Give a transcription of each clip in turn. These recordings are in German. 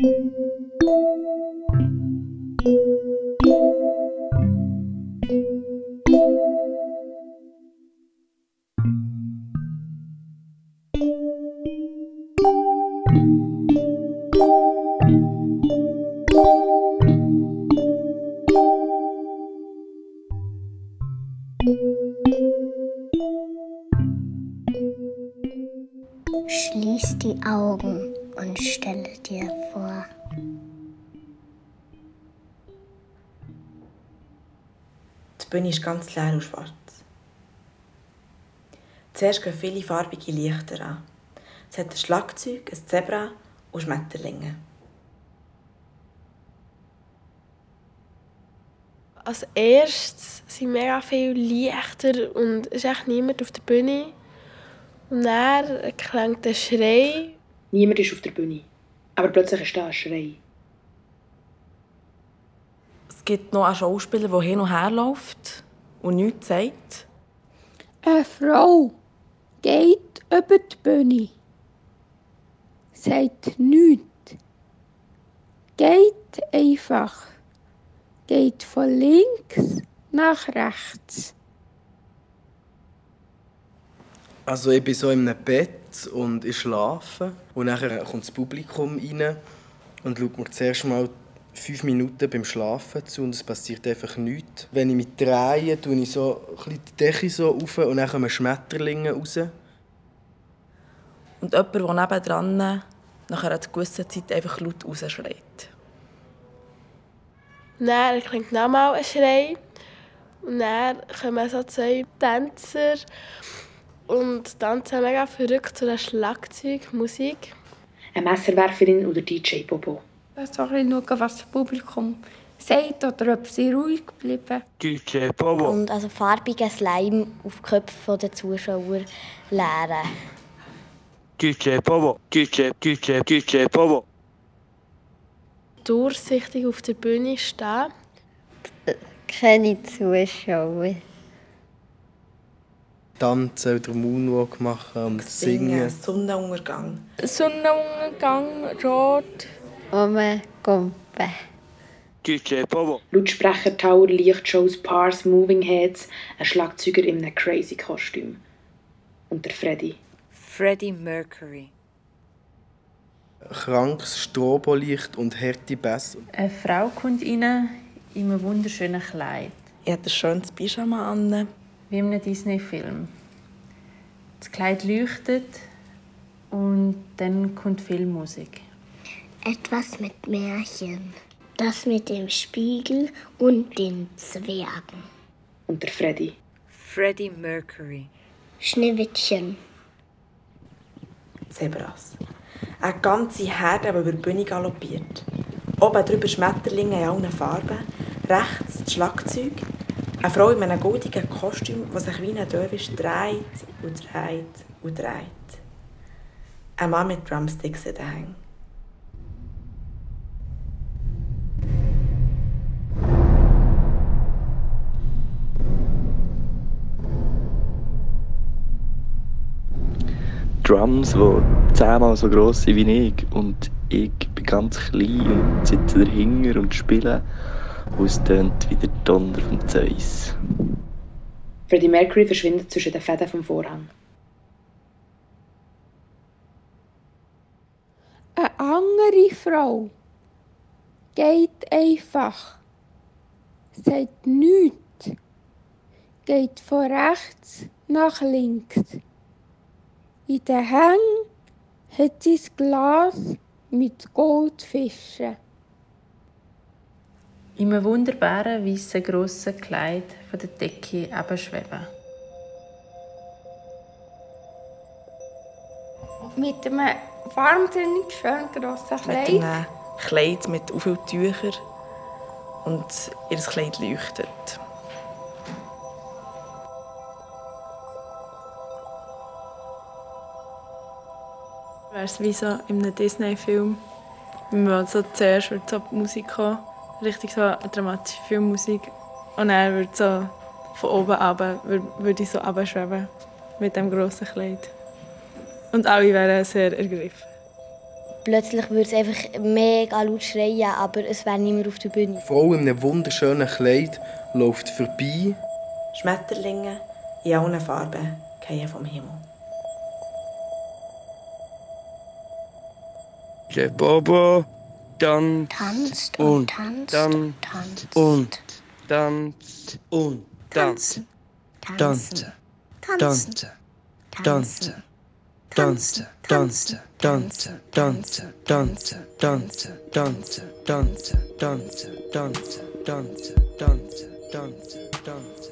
Schließ die Augen und stelle dir vor. Die Bühne ist ganz leer und schwarz. Zuerst gehen viele farbige Lichter an. Es hat ein Schlagzeug, ein Zebra und Schmetterlinge. Als erstes sind mega viele Lichter und es ist echt niemand auf der Bühne. Und dann klingt ein Schrei. Niemand ist auf der Bühne, aber plötzlich ist da ein Schrei. Es gibt noch einen Schauspieler, der hin und her läuft und nichts sagt. Eine Frau geht über die Bühne, sagt nichts, geht einfach, geht von links nach rechts. Also ich bin so in einem Bett und ich schlafe und dann kommt das Publikum rein und schaut mir zuerst mal 5 Minuten beim Schlafen zu und es passiert einfach nichts. Wenn ich mich drehe, tue ich so ein bisschen die Decke so auf und dann kommen Schmetterlinge raus. Und jemand, der nebendran nach einer gewissen Zeit einfach laut rausschreit. Dann klingt nochmal ein Schrei. Und dann kommen so 2 Tänzer und tanzen mega verrückt zu der Schlagzeugmusik. Eine Messerwerferin oder DJ Bobo. So ein bisschen schauen, was das Publikum sagt oder ob sie ruhig bleiben. DJ Bobo. Und also farbigen Slime auf die Köpfe der Zuschauer leeren. DJ Bobo. DJ Bobo. Durchsichtig auf der Bühne stehen. Keine Zuschauer. Tanzen oder Moonwalk machen und singen. Sonnenuntergang. Sonnenuntergang, rot. Gumpe. DJ Bobo. Lautsprecher, Tower, Lichtshows, Pars, Moving Heads, ein Schlagzeuger in einem crazy Kostüm. Und der Freddy. Freddie Mercury. Krankes Strobolicht und harte Bässe. Eine Frau kommt rein in einem wunderschönen Kleid. Ich hatte ein schönes Pyjama an. Wie in einem Disney-Film. Das Kleid leuchtet und dann kommt viel Musik. Etwas mit Märchen. Das mit dem Spiegel und den Zwergen. Und der Freddy. Freddie Mercury. Schneewittchen. Zebras. Eine ganze Herde, die über die Bühne galoppiert. Oben drüber Schmetterlinge in allen Farben. Rechts das Schlagzeug. Eine Frau in einem goldigen Kostüm, die sich wie ein Döwisch dreht und dreht und dreht. Ein Mann mit Drumsticks in den Händen. Drums, die 10-mal so gross sind wie ich. Und ich bin ganz klein und sitze dahinter und spiele. Und es tönt wie der Donner von Zeus. Freddie Mercury verschwindet zwischen den Fäden vom Vorhang. Eine andere Frau geht einfach, sagt nichts, geht von rechts nach links. In den Hängen hat sie ein Glas mit Goldfischen. In einem wunderbaren, weißen, grossen Kleid von der Decke abschweben. Mit einem wahnsinnig schönen grossen Kleid. Mit einem Kleid mit vielen Tüchern und ihr Kleid leuchtet. Wäre es wie so in einem Disney-Film, wenn man so zuerst wird so die Musik kommen, richtig so eine dramatische Filmmusik, und dann wird so von oben runter, würde ich so runterschweben mit dem grossen Kleid. Und alle wären sehr ergriffen. Plötzlich würde es einfach mega laut schreien, aber es wäre niemand auf der Bühne. Eine Frau in einem wunderschönen Kleid läuft vorbei. Schmetterlinge in allen Farben fallen vom Himmel. Der Bobo Tanzt und tanzt und tanzt. Und tanzt und tanzt. Tanzen. Tanzen. Tanzen. Tanzen. Tanzen. Tanzen. Tanzen. Tanzen. Tanzen. Tanzen. Tanzen. Tanzen. Tanzen. Tanzen. Tanzen. Tanzen. Tanzen.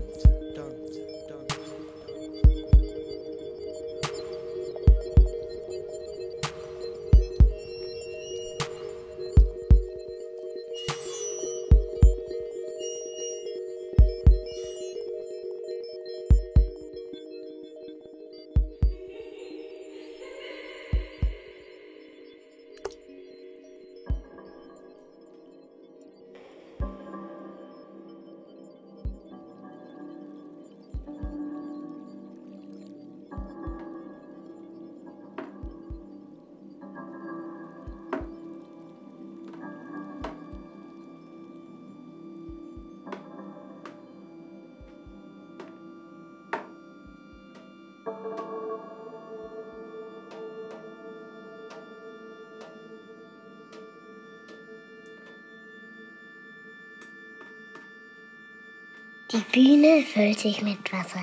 Die Bühne füllt sich mit Wasser.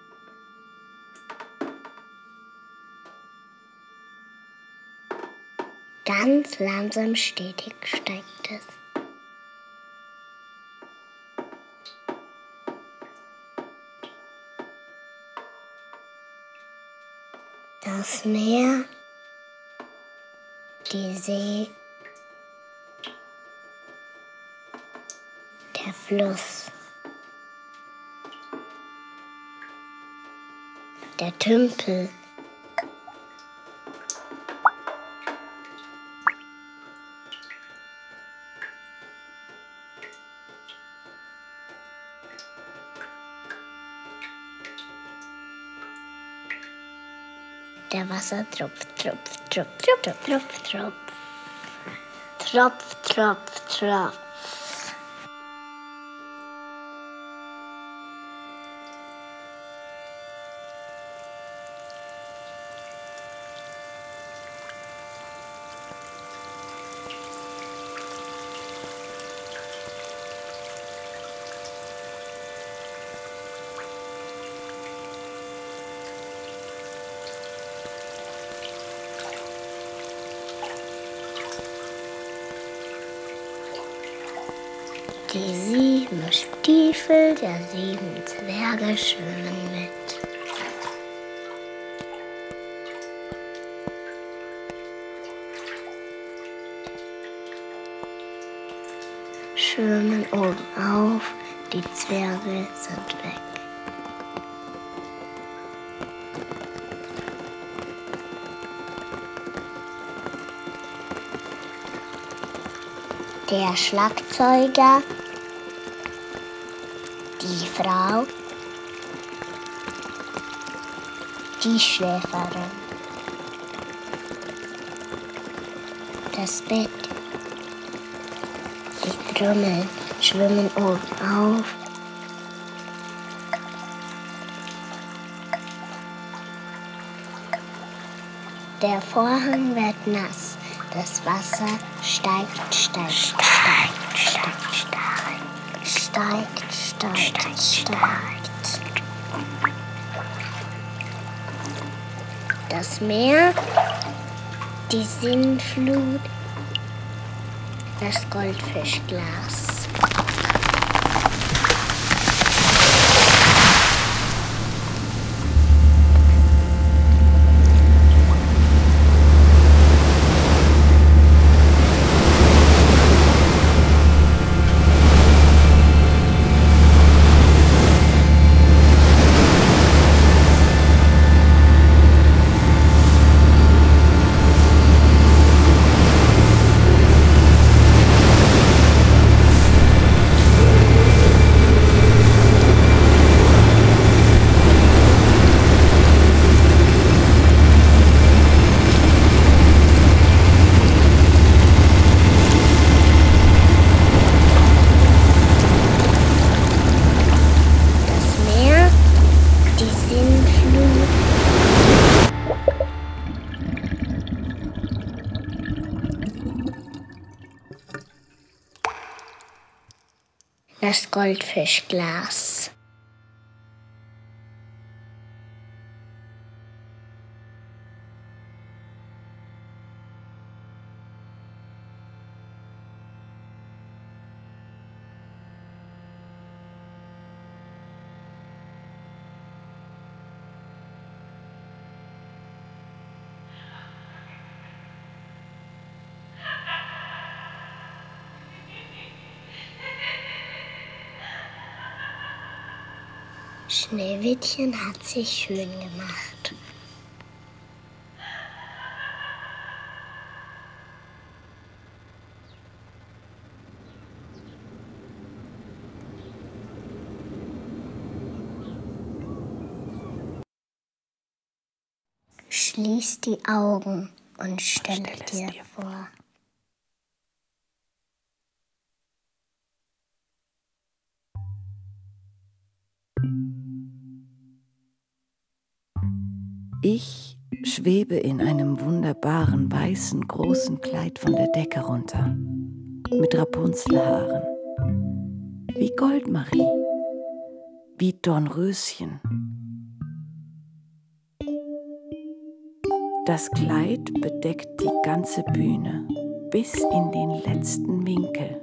Ganz langsam, stetig steigt es. Das Meer, die See, der Fluss, der Tümpel. Der Wassertropf, Tropf, Tropf, Tropf, Tropf, Tropf. Tropf, Tropf, Tropf. Die 7 Stiefel der 7 Zwerge schwimmen mit. Schwimmen oben auf, die Zwerge sind weg. Der Schlagzeuger, die Frau, die Schläferin, das Bett, die Trommeln schwimmen oben auf. Der Vorhang wird nass, das Wasser steigt, steigt, steigt, steigt, steigt, steigt, steigt. Das Meer, die Sintflut, das Goldfischglas. Das Goldfischglas. Schneewittchen hat sich schön gemacht. Schließ die Augen und stell dir vor. Ich schwebe in einem wunderbaren weißen großen Kleid von der Decke runter, mit Rapunzelhaaren, wie Goldmarie, wie Dornröschen. Das Kleid bedeckt die ganze Bühne bis in den letzten Winkel.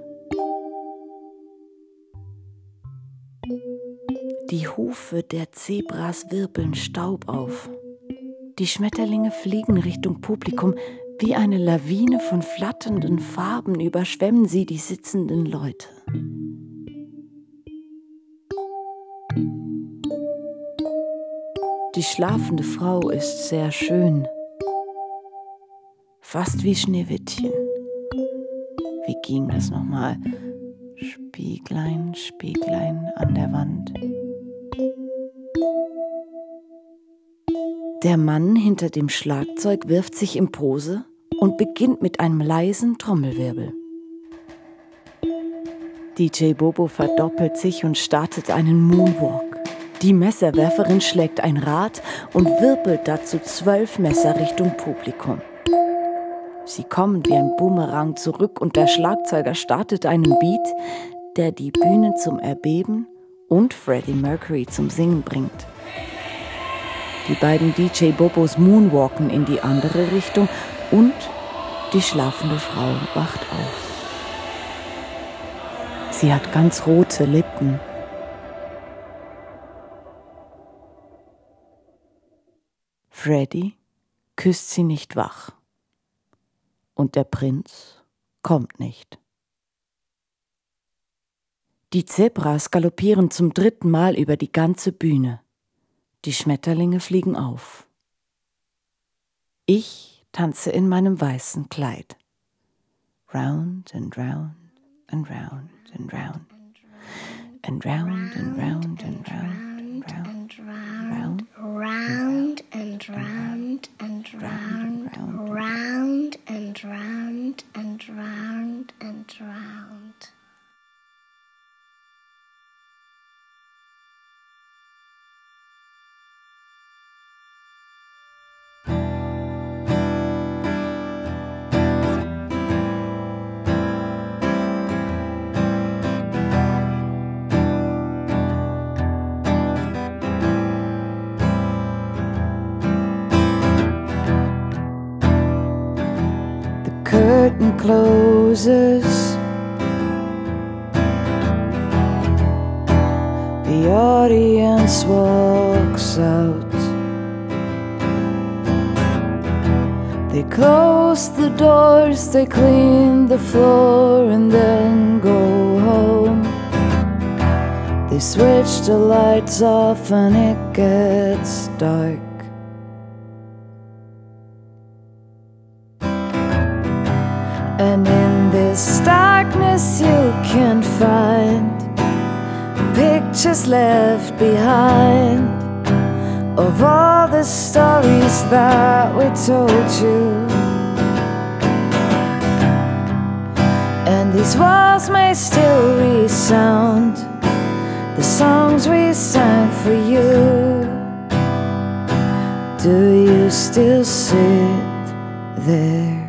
Die Hufe der Zebras wirbeln Staub auf. Die Schmetterlinge fliegen Richtung Publikum. Wie eine Lawine von flatternden Farben überschwemmen sie die sitzenden Leute. Die schlafende Frau ist sehr schön, fast wie Schneewittchen. Wie ging das nochmal? Spieglein, Spieglein an der Wand. Der Mann hinter dem Schlagzeug wirft sich in Pose und beginnt mit einem leisen Trommelwirbel. DJ Bobo verdoppelt sich und startet einen Moonwalk. Die Messerwerferin schlägt ein Rad und wirbelt dazu 12 Messer Richtung Publikum. Sie kommen wie ein Boomerang zurück und der Schlagzeuger startet einen Beat, der die Bühne zum Erbeben und Freddie Mercury zum Singen bringt. Die beiden DJ Bobos moonwalken in die andere Richtung und die schlafende Frau wacht auf. Sie hat ganz rote Lippen. Freddie küsst sie nicht wach. Und der Prinz kommt nicht. Die Zebras galoppieren zum 3. Mal über die ganze Bühne. Die Schmetterlinge fliegen auf. Ich tanze in meinem weißen Kleid. Round and round and round and round. And round and round and round and round. Round and round and round. Round and round and round and round. Curtain closes. The audience walks out. They close the doors, they clean the floor and then go home. They switch the lights off and it gets dark. And in this darkness you can find pictures left behind of all the stories that we told you. And these walls may still resound the songs we sang for you. Do you still sit there?